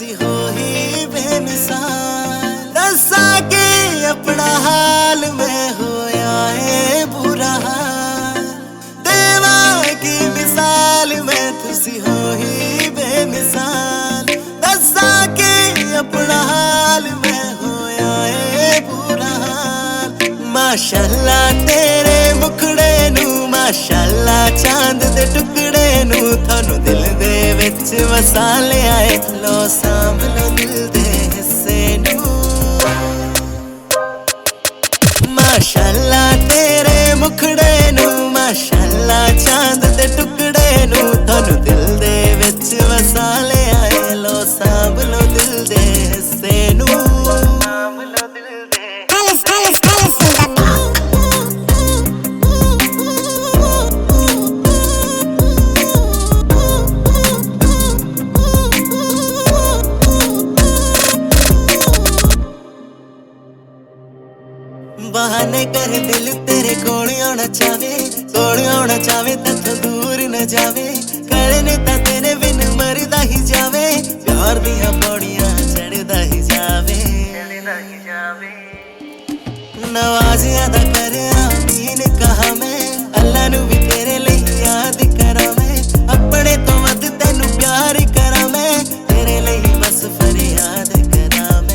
तुसी हो ही बेमिसाल। दसा के अपना हाल में होया है बुरा हाल, देवा की मिसाल में तुसी हो ही बेमिसाल। दसा के अपना हाल में होया है बुरा हाल। माशाअल्लाह तेरे मुखड़े नू, माशाअल्लाह चांद दे टुकड़े नू, थानू दिल दे विच वसा लिया है। लो सांभ लो दिल दे हिस्से नू। माशाअल्लाह तेरे मुखड़े नू, माशाअल्लाह चांद दे टुकड़े नू, थानू दिल दे विच वसा लिया है। लो सांभ लो दिल दे हिस्से नू। बहाने कर दिल तेरे कोल आना चावे, कोल आना चावे तैथों दूर न जावे। करने ता तेरे बिन मरदा ही जावे, प्यार दियां पौड़ियां चढ़दा ही जावे। नवाज़िया दा कर आमीन कहा मैं, अल्लाह नू भी तेरे लिए याद करा मैं। अपने तो वध तैनू प्यार करा मैं, तेरे लिए बस फरियाद करा मैं।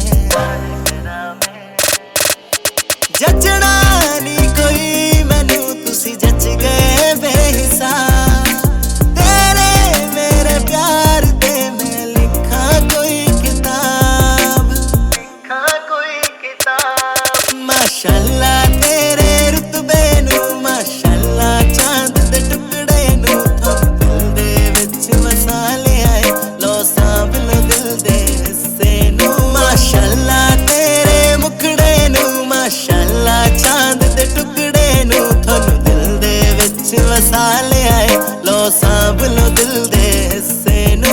जचना नहीं कोई मैनू, तुसी जच गए बेहिसाब। तेरे मेरे प्यार दे मैं लिखा कोई किताब, लिखा कोई किताब। माशाअल्लाह तेरे रुतबे नू, माशाअल्लाह चांद दे टुकड़े नू, थानू दिल दे विच वसा लिया है। लो सांभ लो दिल दे हिस्से नू। माशाअल्लाह तेरे मुखड़े नू, माशाअल्लाह चांद दे टुकड़े नू, थानू दिल दे विच वसा लिया है। लो सांभ लो दिल दे हिस्से नू।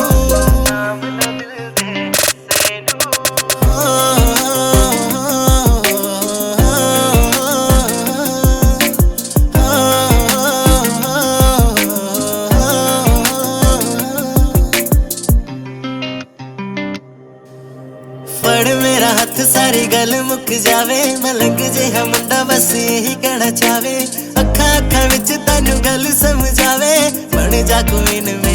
फड़ मेरा हथ सारी गल मुक जावे, मलंग जिहा मुंडा बस यही कहना चावे। अखा अखा विच तैनू गल समझावे, बन जा कोई न